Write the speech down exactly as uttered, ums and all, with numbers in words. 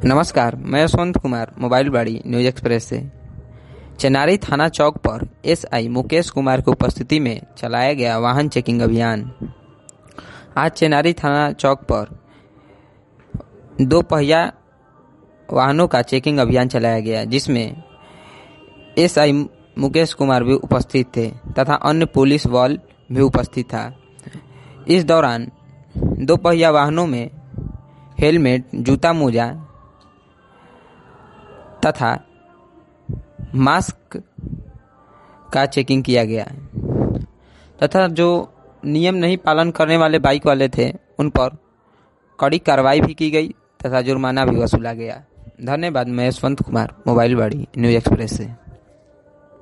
नमस्कार, मैं यशवंत कुमार मोबाइल बाड़ी न्यूज एक्सप्रेस से। चेनारी थाना चौक पर एसआई मुकेश कुमार की उपस्थिति में चलाया गया वाहन चेकिंग अभियान। आज चेनारी थाना चौक पर दो पहिया वाहनों का चेकिंग अभियान चलाया गया, जिसमें एसआई मुकेश कुमार भी उपस्थित थे तथा अन्य पुलिस बल भी उपस्थित था। इस दौरान दो पहिया वाहनों में हेलमेट, जूता मोजा तथा मास्क का चेकिंग किया गया तथा जो नियम नहीं पालन करने वाले बाइक वाले थे उन पर कड़ी कार्रवाई भी की गई तथा जुर्माना भी वसूला गया। धन्यवाद। मैं यशवंत कुमार मोबाइल बाड़ी न्यूज एक्सप्रेस से।